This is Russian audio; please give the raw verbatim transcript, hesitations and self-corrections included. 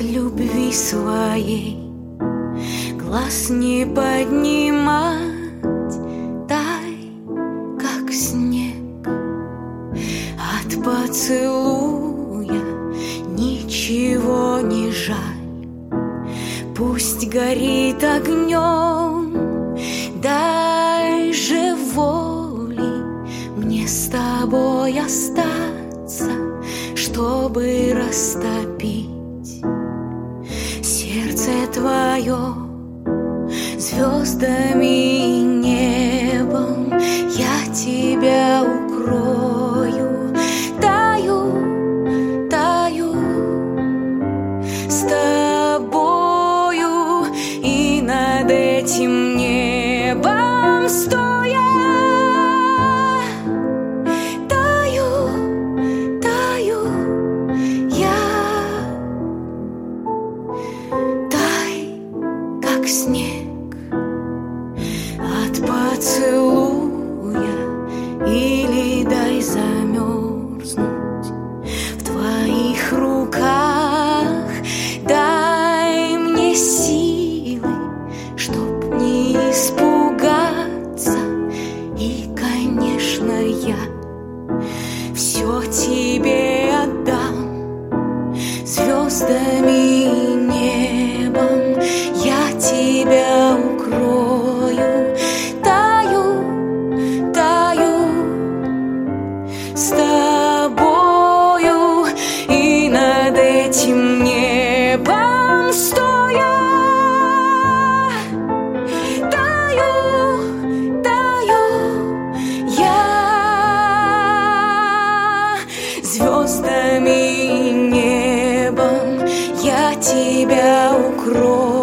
любви своей глаз не поднимать, тай, как снег. От поцелуя ничего не жаль, пусть горит огнем, дай же воли мне с тобой остаться, чтобы растопить сердце твое звездами и небом. Я тебя укрою, таю, таю с тобою, и над этим небом стоя таю, таю я. Тай, как снег, от поцелуя, или дай замерзнуть в твоих руках, дай мне силы, чтоб не испугаться. И, конечно, я все тебе отдам, звездами и небом я тебя укрою, таю, таю с тобою, и над этим небом стоя таю, таю я. Звездами и небом я тебя укрою.